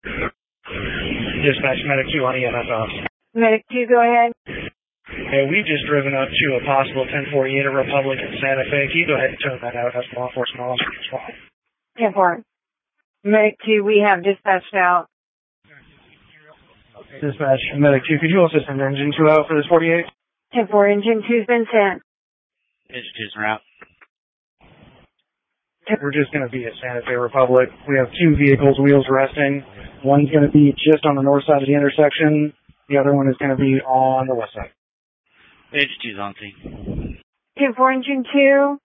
Dispatch, Medic 2 on EMS off. Medic 2, go ahead. Hey, we've just driven up to a possible 1048 at Republic in Santa Fe. Can you go ahead and tone that out? That's law enforcement officer as well. 10-4. Medic 2, we have dispatched out. Dispatch, Medic 2, could you also send engine 2 out for this 48? 10-4, engine 2's been sent. Engine 2's en route. We're just going to be at Santa Fe Republic. We have 2 vehicles, wheels resting. One's going to be just on the north side of the intersection. The other one is going to be on the west side. Engine 2's on scene. 10-4, engine 2.